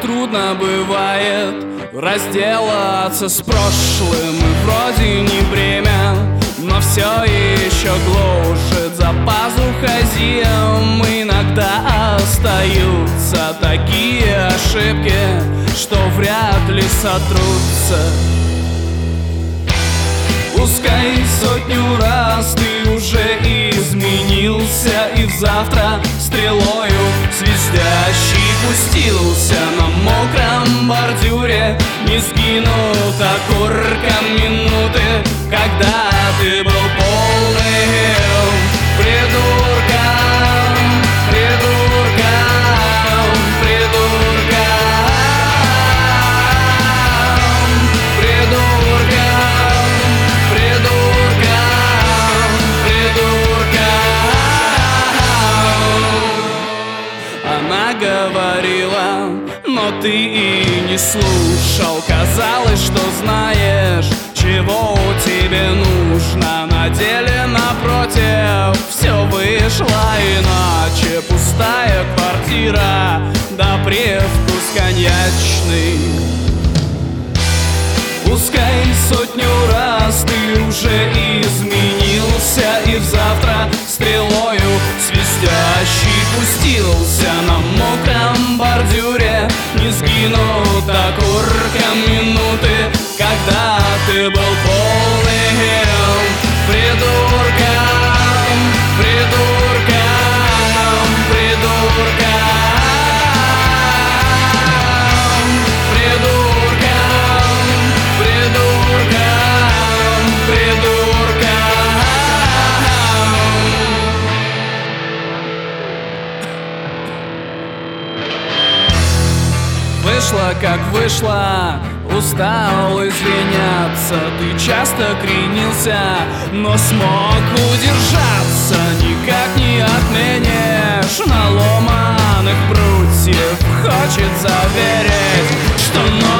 трудно бывает разделаться с прошлым, и вроде не бремя, но все еще гложет за пазухой зим. Иногда остаются такие ошибки, что вряд ли сотрутся. Пускай сотню раз ты уже изменился, и взавтра стрелою свистящий пустился. На мокром бордюре не сгинут окурком минуты, когда ты был полным придурком, придурком, придурком, придурком, придурком, придурком. Она говорила, но ты и не слушал. Казалось, что знаешь, чего тебе нужно. На деле напротив все вышло иначе. Пустая квартира, да привкус коньячный. Пускай сотню раз ты уже изменился, и взавтра стрелою свистящий пустился. На мокром бордюре не сгинут окурком минуты, когда ты был полным придурком, придурком, придурком, придурком, придурком, придурком. Вышло, как вышло, устал извиняться. Ты часто кренился, но смог удержаться. Никак не отменишь наломанных прутьев. Хочет заверить, что